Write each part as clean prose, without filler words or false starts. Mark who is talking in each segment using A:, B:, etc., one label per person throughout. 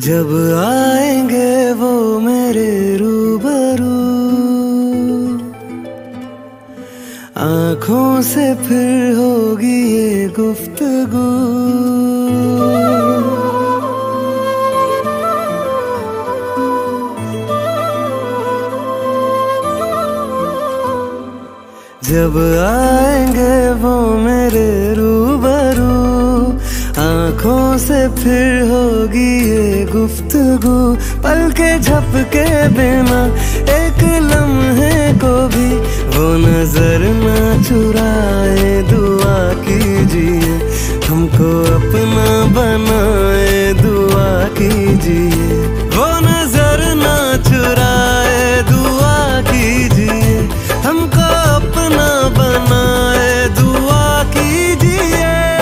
A: जब आएंगे वो मेरे रूबरू, आंखों से फिर होगी ये गुफ्तगू। जब आएंगे वो मेरे रूबरू, आंखों से फिर होगी ये गुफ्तगू। पलके झपके बिना एक लम्हे को भी वो नजर ना चुराए। दुआ कीजिए हमको अपना बनाए, दुआ कीजिए वो नजर ना चुराए। दुआ कीजिए हमको अपना बनाए, दुआ कीजिए।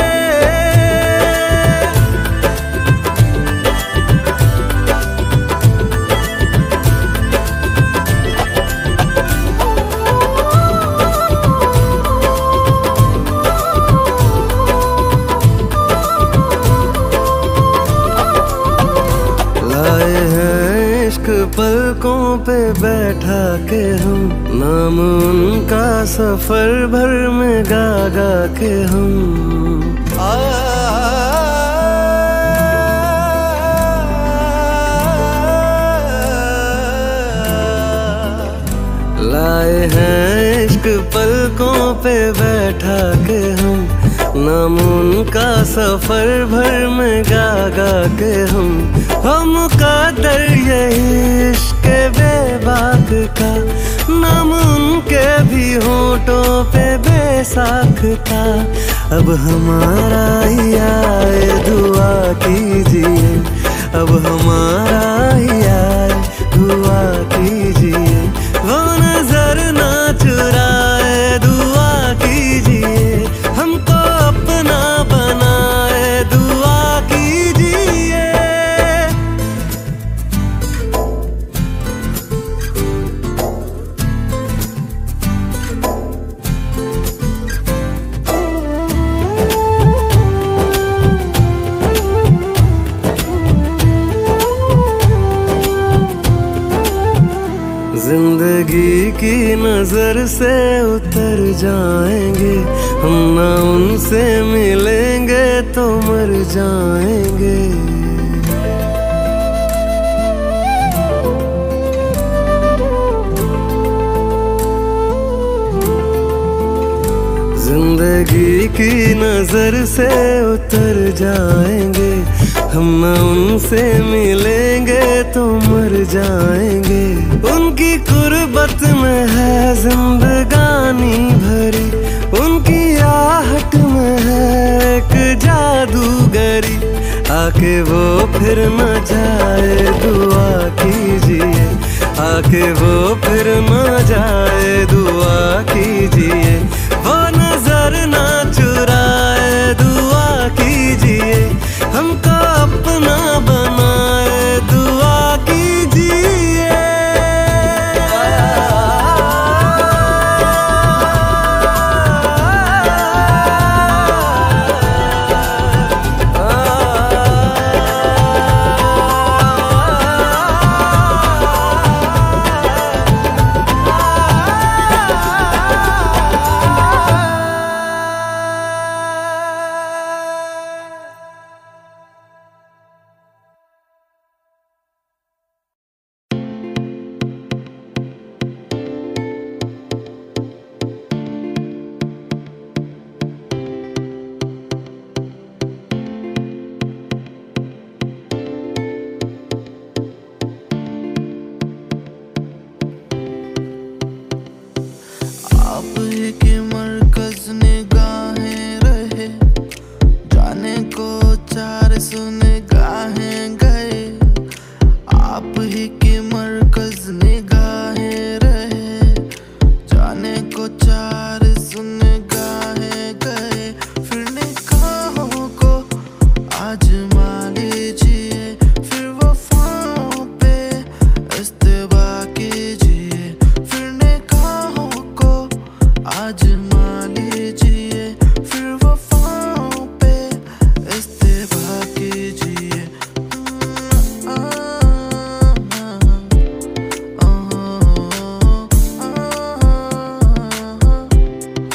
A: पलकों पे बैठा के हम, नाम उनका सफर भर में गा गा के हम। लाए हैं इश्क पलकों पे बैठा के हम, नाम उनका सफर भर में गा गा के हम मुकद्दर यही इश्क बेबाक का, नाम उनके भी होठों पे बेसाख था। अब हमारा ही आए, दुआ कीजिए अब हमारा ही आए, दुआ कीजिए वो नजर ना चुराए। दुआ कीजिए हमको अपना बनाए, दुआ कीजिए। जिंदगी की नजर से उतर जाएंगे हम, ना उनसे मिलेंगे तो मर जाएंगे। जिंदगी की नजर से उतर जाएंगे हम, ना उनसे मिलेंगे तो मर जाएंगे। उनकी कुर्बत में है जिंदगानी भरी, उनकी आहट में है एक जादूगरी। आके वो फिर न जाए, दुआ कीजिए आके वो फिर न जाए, दुआ कीजिए।